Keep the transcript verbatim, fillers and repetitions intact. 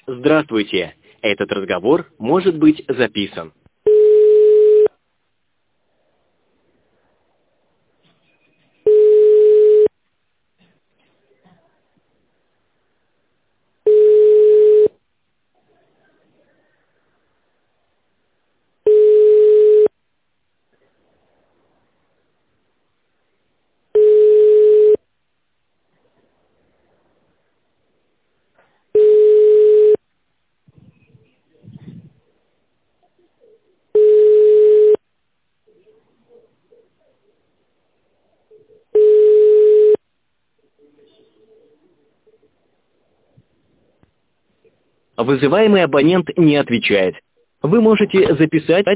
Здравствуйте. Этот разговор может быть записан. Вызываемый абонент не отвечает. Вы можете записать